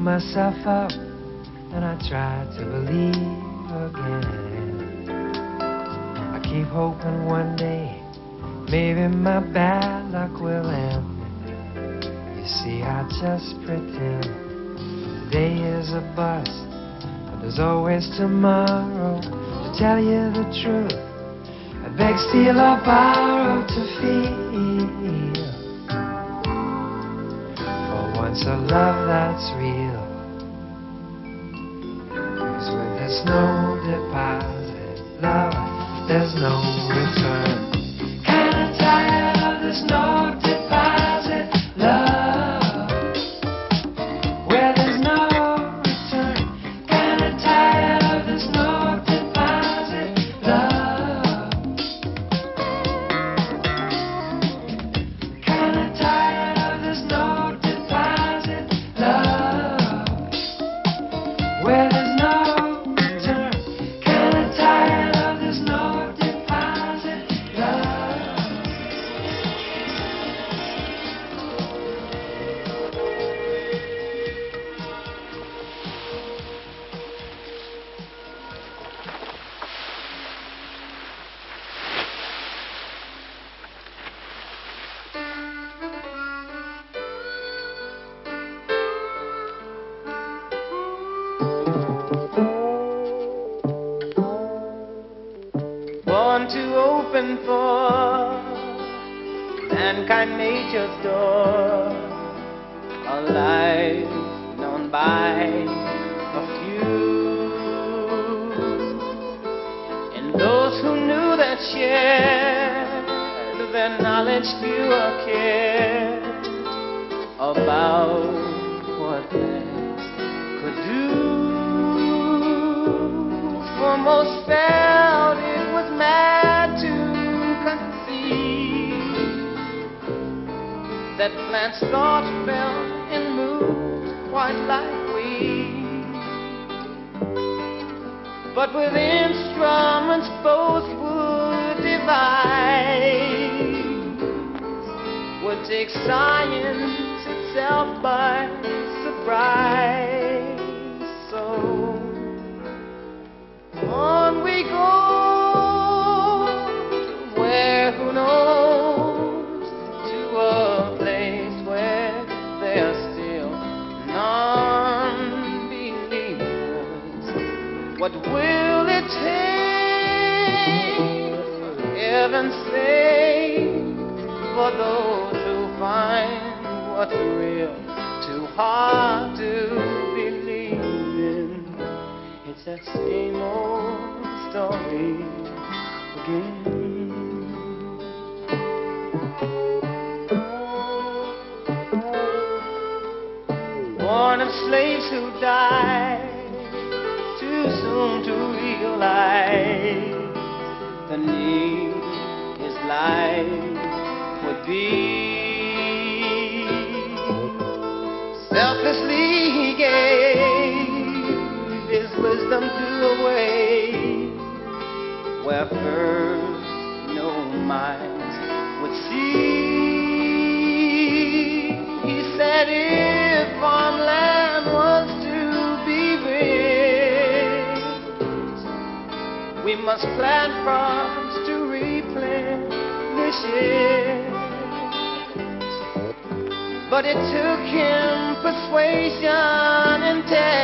myself up and I try to believe again. I keep hoping one day maybe my bad luck will end. You see, I just pretend today is a bust, but there's always tomorrow. To tell you the truth, I beg, steal, or borrow to feel for once a love that's real. 'Cause when there's no deposit, love, there's no return. Kinda tired of this no deposit love, where there's no return. Kinda tired of this no deposit love. Kinda tired of this no deposit love, where there's no return. Kinda tired of this no deposit love.
Born to open for mankind nature's door, a life known by a few, and those who knew that shared their knowledge fewer cared about what man could do. For most felt it was mad to conceive that plants thought, felt, and moved quite like we. But with instruments both would devise, would take science itself by surprise. So on we go, to where who knows, to a place where there are still non-believers. What will it take, for heaven's sake, for those who find what's real too hard to believe in? It's that same old story again. Born of slaves who died too soon to realize the need his life would be. Selflessly he gave his wisdom to a way where first no minds would see. He said if farmland was to be rich, we must plant crops to replenish it. But it took him persuasion and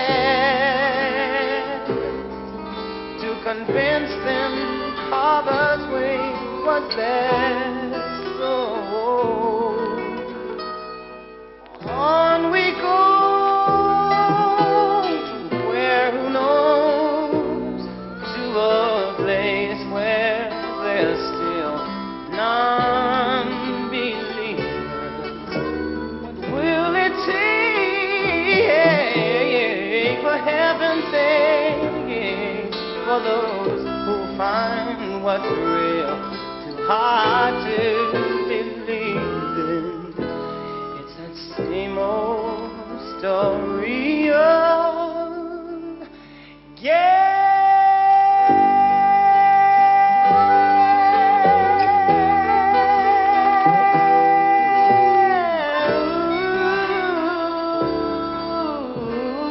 test to convince them Harvard's way was best. So on we go, to where who knows, to a place where there's still non-believers. What will it take, for heaven's sake, for those who find what's real too hard to believe in? It's that same old story again. Ooh.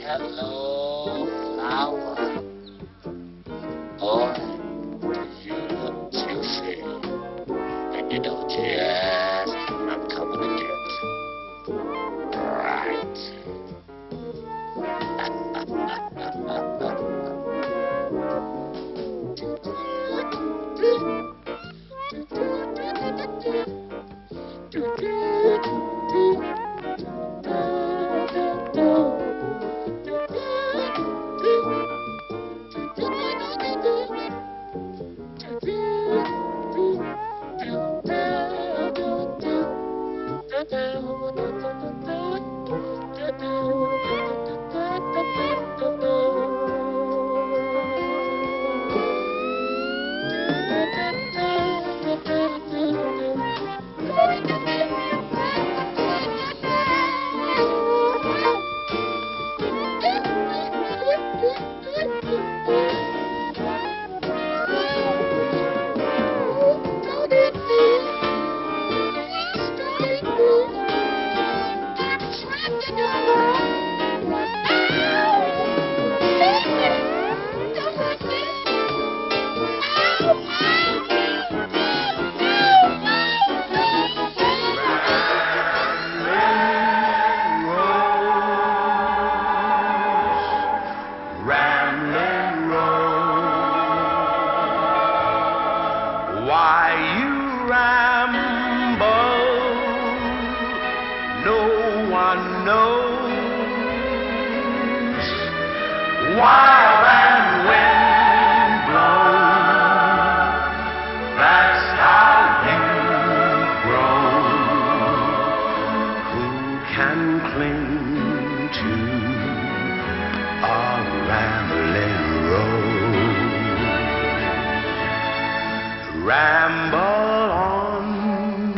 Hello, flower. Boy, you look juicy. And you know just what I'm coming to get. Right.
Why you ramble, no one knows. While and wind blows, that's how you grow. Who can cling to a rambling road? Ramble on,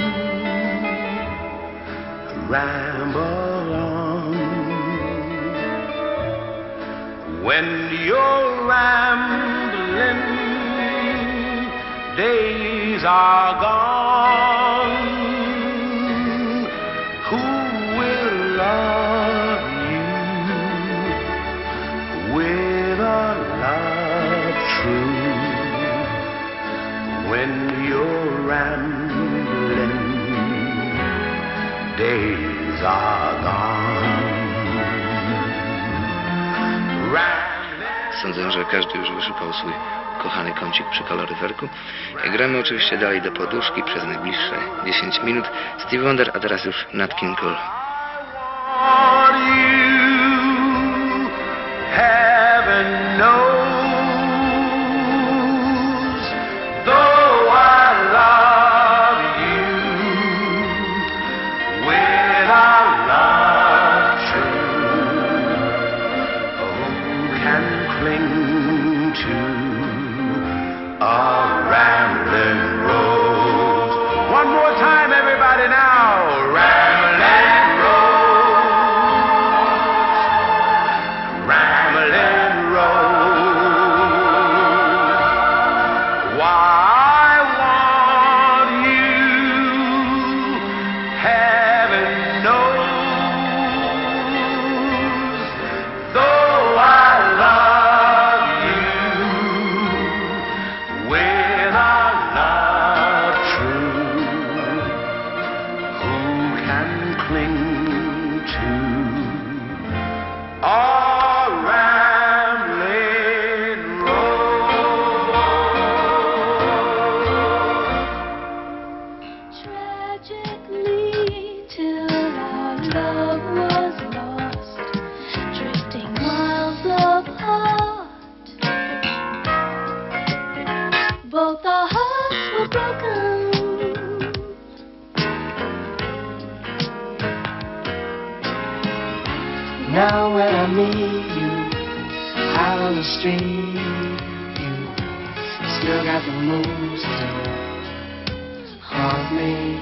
ramble on. When you're rambling, days are gone. Who will love you with a love true? When you're rambling, days are gone.
Sądzę, że każdy już wyszypał swój kochany kącik przy kaloryferku. Gramy oczywiście dalej do poduszki przez najbliższe dziesięć minut. Stevie Wonder, a teraz już Nat King Cole.
Heaven knows, though I love you with a love true, who can cling to a rambling rose? One more time, everybody now, rambling rose, rambling rose. Why I want you, heaven knows, though I love you with a love true, who can cling to a rambling
Tragically, till our love was lost, drifting miles apart. Both our hearts were broken.
Now when I meet you out on the street, you still got the moves to haunt me.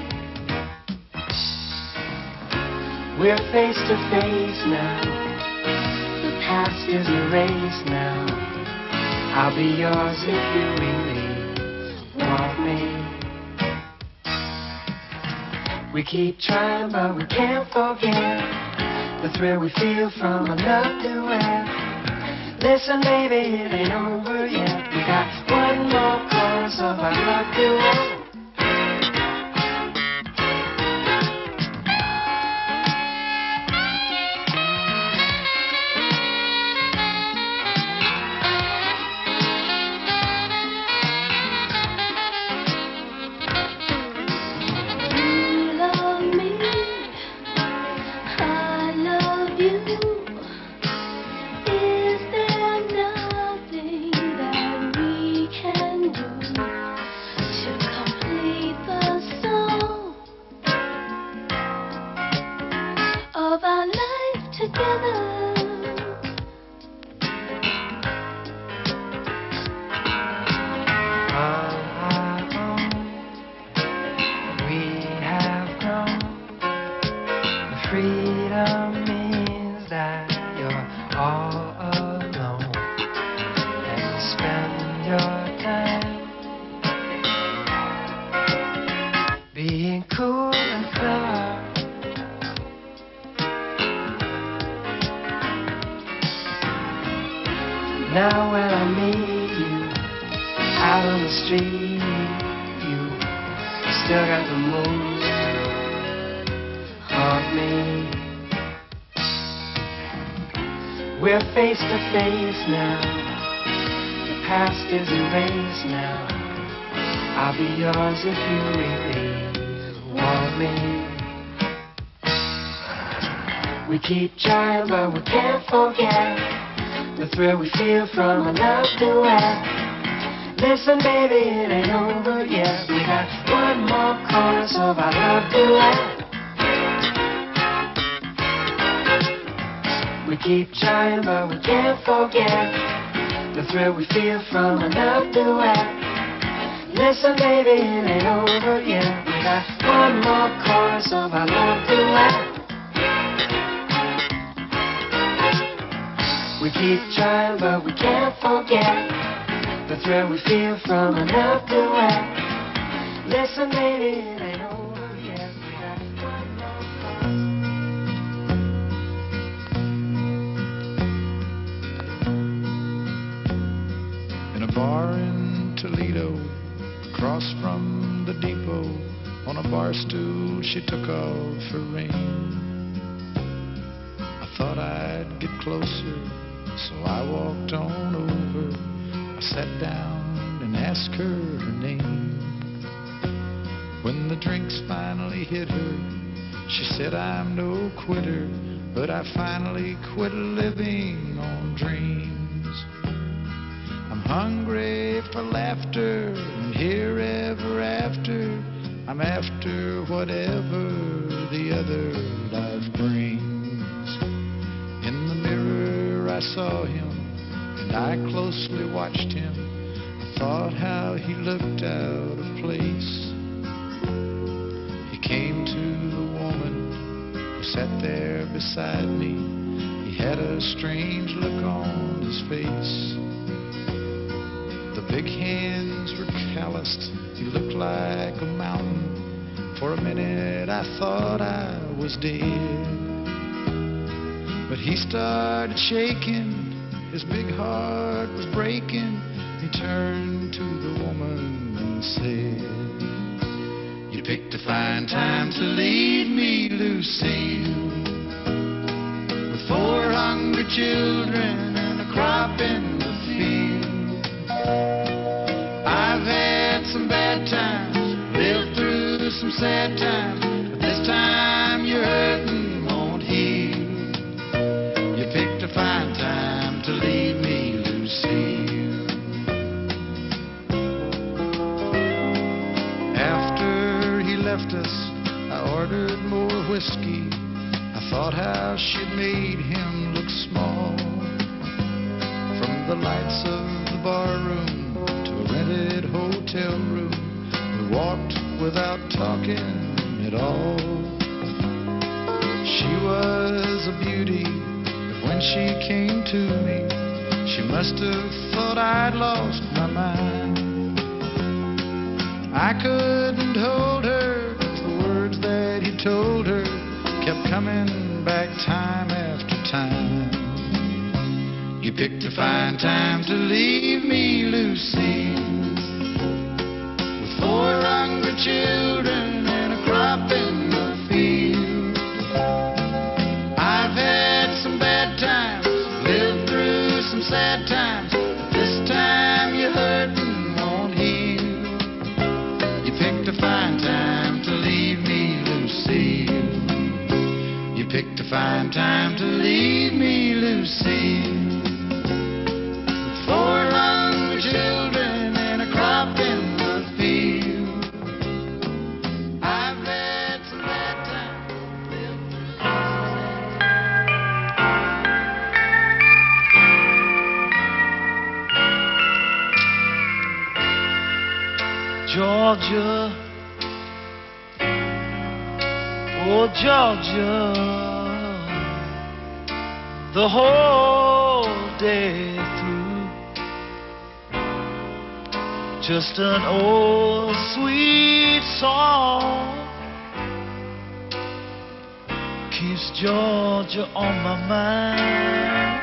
We're face to face now, the past is erased now. I'll be yours if you really want me. We keep trying but we can't forget the thrill we feel from a love duet. Listen, baby, it ain't over yet. We got one more chorus of our love duet.
Of our life together.
On our own, we have grown. The freedom means that you're all alone, and you spend your time being cool and clever. Now when I meet you out on the street, you still got the moves to haunt me. We're face to face now, the past is erased now. I'll be yours if you really want me. We keep trying but we can't forget the thrill we feel from a love duet. Listen, baby, it ain't over yet. We got one more chorus of our love duet. We keep trying, but we can't forget the thrill we feel from a love duet. Listen, baby, it ain't over yet. We got one more chorus of our love duet. We keep trying, but we can't forget the thrill we feel from a love duet. Listen, baby, it ain't over yet. We got one more
In a bar in Toledo, across from the depot, on a bar stool she took off her ring. I thought I'd get closer, so I walked on over. I sat down and asked her her name. When the drinks finally hit her, she said, I'm no quitter, but I finally quit living on dreams. I'm hungry for laughter, and here ever after, I'm after whatever the other life brings. In the mirror I saw him, and I closely watched him. I thought how he looked out of place. He came to the woman who sat there beside me. He had a strange look on his face. The big hands were calloused. He looked like a mountain. For a minute I thought I was dead. But he started shaking. His big heart was breaking. He turned to the woman and said, you picked a fine time to leave me, Lucille, with four hungry children and a crop in the field. I've had some bad times, lived through some sad times, but this time your hurting won't heal. You picked a fine time to leave me, Lucille. After he left us, I ordered more whiskey. I thought how she'd made him look small. From the lights of the bar room to a rented hotel room, we walked without talking at all. She was a beauty, but when she came to me, she must have thought I'd lost my mind. I couldn't hold her, 'cause the words that he told her kept coming back time after time. You picked a fine time to leave me, Lucille, with four hungry children and a crop in the field. I've had some bad times, lived through some sad times, but this time your hurting won't heal. You picked a fine time to leave me, Lucille. You picked a fine time to leave me, Lucille. Four hungry children and a crop in the field. I've had some bad times, lived through some sad times.
Georgia, oh Georgia, the whole day through, just an old sweet song keeps Georgia on my mind,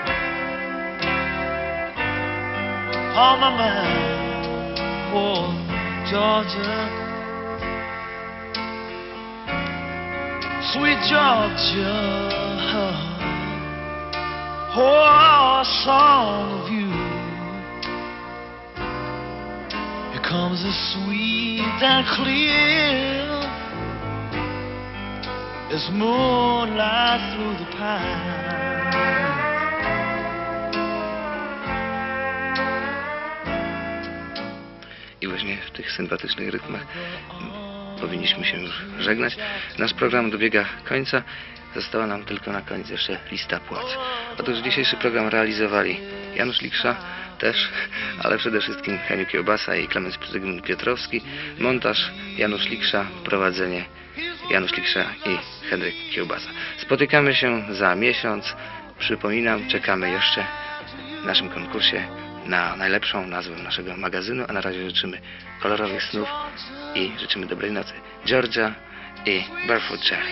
on my mind, oh Georgia, sweet Georgia, oh, a song of you. Here comes as sweet and clear as moonlight through the pine.
I właśnie w tych sympatycznych rytmach powinniśmy się już żegnać. Nasz program dobiega końca. Została nam tylko na koniec jeszcze lista płac. Otóż dzisiejszy program realizowali Janusz Liksza też, ale przede wszystkim Heniu Kiełbasa i Klemens Zygmunt Piotrowski. Montaż Janusz Liksza, prowadzenie Janusz Liksza i Henryk Kiełbasa. Spotykamy się za miesiąc. Przypominam, czekamy jeszcze w naszym konkursie na najlepszą nazwę naszego magazynu, a na razie życzymy kolorowych snów i życzymy dobrej nocy. Georgia i Barefoot Cherry.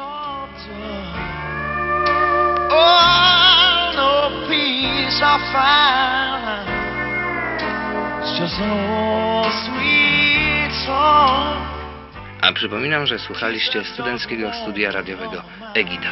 Oh, no peace I find. It's just an old sweet song.
A przypominam, że słuchaliście studenckiego studia radiowego Egida.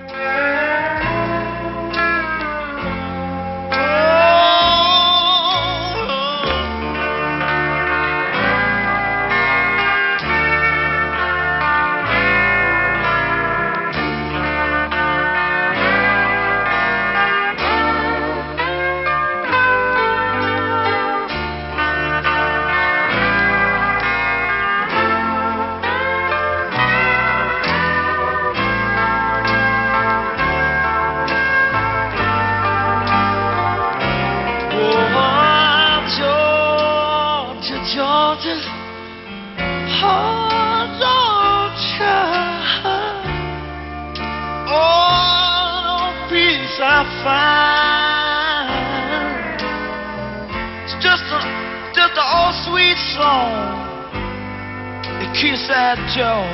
Kiss that joy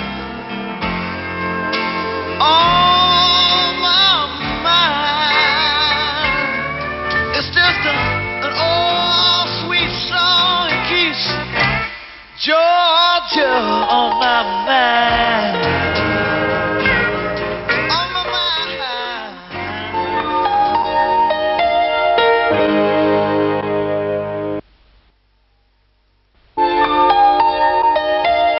on my mind. It's just a, an old sweet song. It keeps Georgia on my mind.